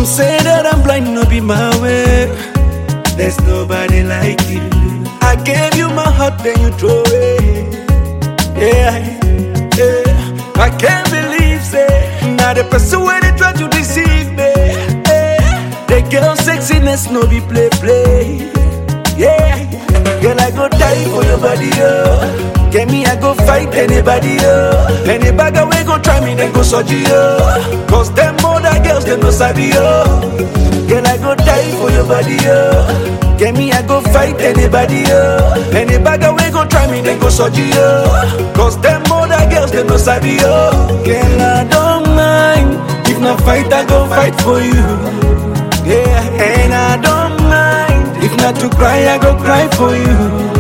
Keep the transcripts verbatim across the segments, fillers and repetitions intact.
Some say that I'm blind, no be my way. There's nobody like you. I gave you my heart, then you throw it. Yeah, yeah. I can't believe, say, now the person where they try to deceive me. Yeah. The girl sexiness, no be play, play. Yeah, girl, I go die for your body, oh. Get me, I go fight anybody, oh. Any bagger we go try me, then go soji, oh. Cause them other girls, they no sabi, oh. Girl, I go die for your body, oh. Get me, I go fight anybody, oh. Any bagger we go try me, then go soji, oh. Cause them other girls, they no sabi, oh. Girl, I don't mind. If not fight, I go fight for you. Yeah, and I don't mind. If not to cry, I go cry for you.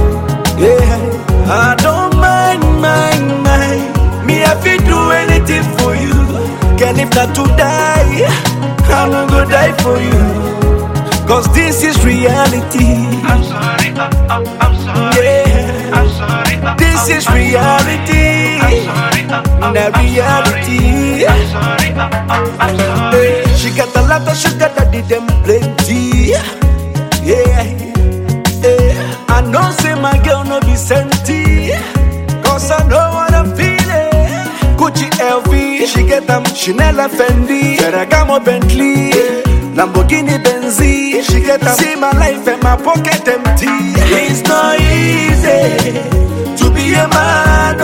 Yeah, I don't mind, mind, mind. Me, I feel do anything for you. Girl, if not to die, I'm not gonna die for you. Cause this is reality. I'm sorry, uh, uh, I'm sorry. Yeah, I'm sorry. Uh, this is reality. I'm sorry, uh, uh, Not reality. I'm sorry, uh, uh, I'm sorry. Hey, she got a lot of sugar daddy, them plenty. Yeah, yeah. I know say my girl no be senti. Cause I know what I'm feeling. Gucci L V, she get them Chanel and Fendi, Ferragamo Bentley, Lamborghini Benzi. She get them. See my life and my pocket empty. It's not easy to be a man,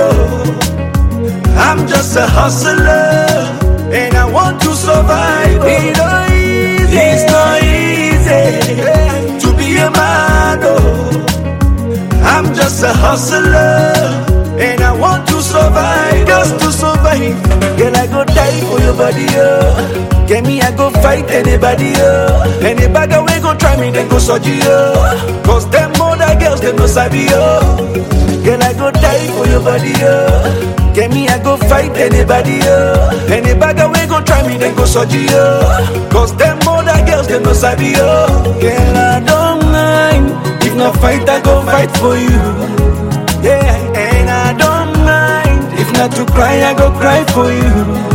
oh. I'm just a hustler and I want to survive. It's not easy. It's not easy to be a man, oh. I'm just a hustler and I want to survive. Just to survive. Girl, I go die for your body, oh. Get me, I go fight anybody, oh. Any bagger we go try me, then go soji, oh. Cause them other girls, they no sabi, oh. Girl, I go die for your body, oh. Get me, I go fight anybody, oh. Any bagger we go try me, then go soji, oh. Cause them other girls, they no sabi, oh. Girl, I don't mind. If not fight, I go fight for you. Yeah, and I don't mind. If not to cry, I go cry for you.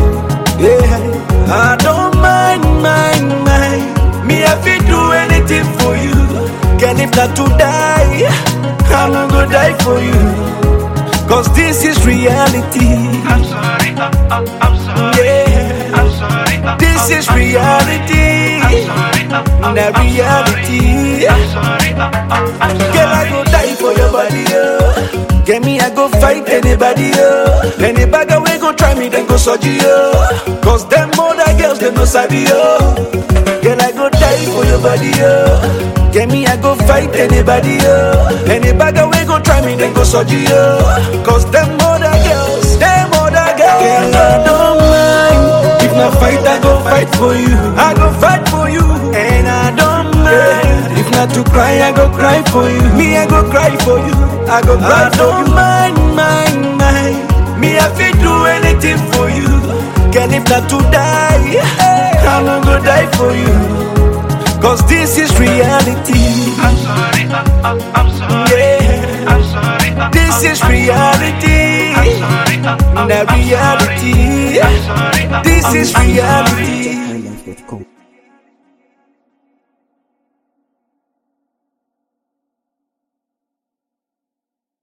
Yeah, I don't mind, mind, mind. Me, I feel do anything for you. Girl, if not to die, I'm not gonna die for you. Cause this is reality. I'm sorry, uh, uh, I'm sorry. Yeah, I'm sorry. Uh, this is reality. I'm sorry, uh, uh, Not I'm reality. sorry. I'm sorry, uh, uh, I'm sorry. Girl, I go die for your body, oh. Get me, I go fight anybody, oh. Any bagger we go try me, then go soji, oh. Cause them other girls, they no sabi, oh. Girl, I go die for your body, oh. Get me, I go fight anybody, oh. Any bagger we go try me, then go soji, oh. Cause them other girls, them other girls. Girl, I don't mind. If not fight, I go fight for you. I go fight for you. And I don't mind. If not to cry, I go cry for you. Me, I go cry for you. I go cry I for don't you. Mind, mind, mind. Me, I feel do anything for you. Girl, if not to die, I'm not gonna die for you. Cause this is reality. I'm sorry, uh, uh, I'm sorry. Yeah, I'm sorry. Uh, this is reality. I'm sorry, uh, uh, Not reality. I'm sorry. Uh, This is reality. high life dot com